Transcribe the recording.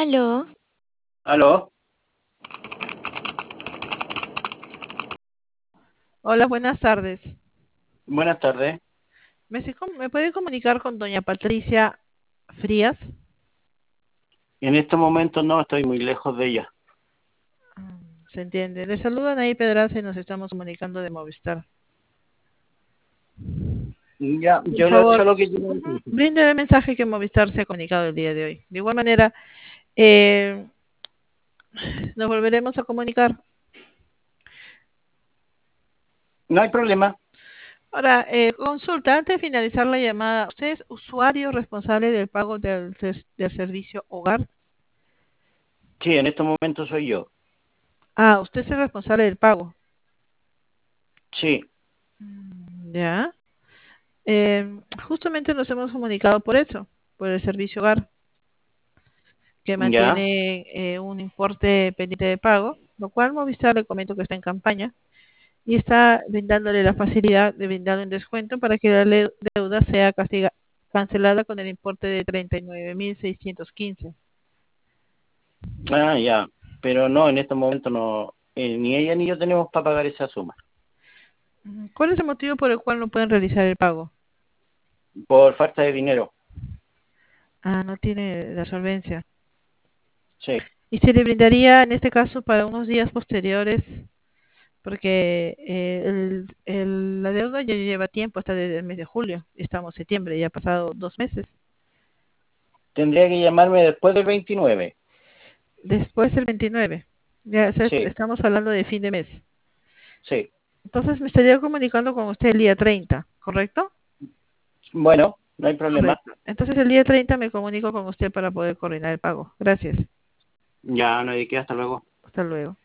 Aló, Aló, Hola, buenas tardes. buenas tardes. ¿Me puede comunicar con doña Patricia Frías? En estos momentos no estoy muy lejos de ella. Se entiende. Le saludan ahí Pedraza y nos estamos comunicando de Movistar. Ya, Por yo favor, solo que quiero decir, brinde el mensaje que Movistar se ha comunicado el día de hoy. De igual manera, eh, nos volveremos a comunicar. no hay problema. Ahora, consulta, antes de finalizar la llamada, ¿usted es usuario responsable del pago del servicio hogar? Sí, en estos momentos soy yo. Ah, usted es el responsable del pago. Sí, Ya. Justamente nos hemos comunicado por eso, por el servicio hogar, que ya. mantiene un importe pendiente de pago, lo cual Movistar le comento que está en campaña y está brindándole la facilidad de brindarle un descuento para que la deuda sea cancelada con el importe de 39.615. Ah, ya. Pero no, en estos momentos no. Ni ella ni yo tenemos para pagar esa suma. ¿Cuál es el motivo por el cual no pueden realizar el pago? Por falta de dinero. Ah, no tiene la solvencia. Sí. Y se le brindaría en este caso para unos días posteriores porque la deuda ya lleva tiempo, hasta desde el mes de julio. Estamos en septiembre, ya ha pasado 2 meses. Tendría que llamarme después del 29. Después el 29. Sí, Estamos hablando de fin de mes. sí. Entonces me estaría comunicando con usted el día 30, ¿correcto? Bueno, no hay problema. Correcto. Entonces el día 30 me comunico con usted para poder coordinar el pago. Gracias. Ya, no hay que, hasta luego. Hasta luego.